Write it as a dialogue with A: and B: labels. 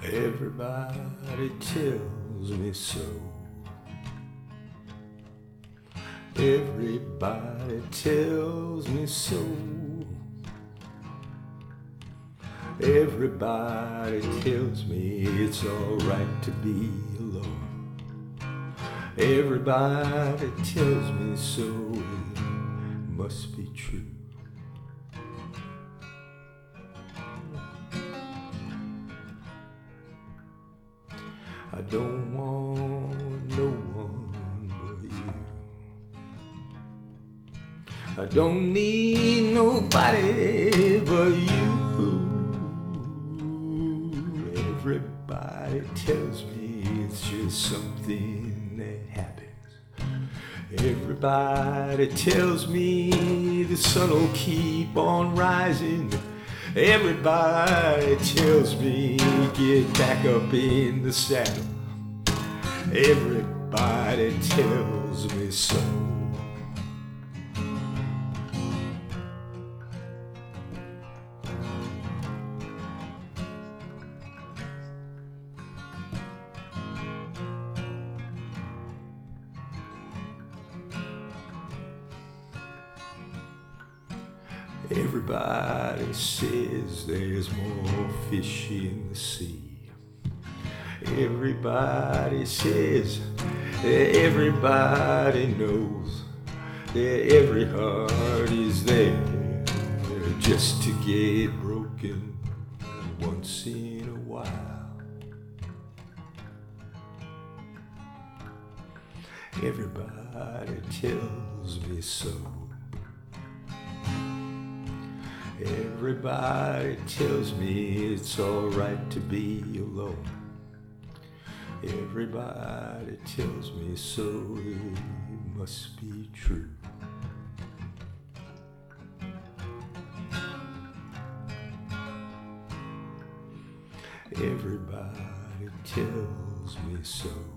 A: Everybody tells me so. Everybody tells me so. Everybody tells me it's alright to be alone. Everybody tells me so. It must be true. I don't want no one but you. I don't need nobody but you. Everybody tells me it's just something that happens. Everybody tells me the sun will keep on rising. Everybody tells me get back up in the saddle. Everybody tells me so. Everybody says there's more fish in the sea. Everybody says that everybody knows that every heart is there just to get broken once in a while. Everybody tells me so. Everybody tells me it's alright to be alone. Everybody tells me so. It must be true. Everybody tells me so.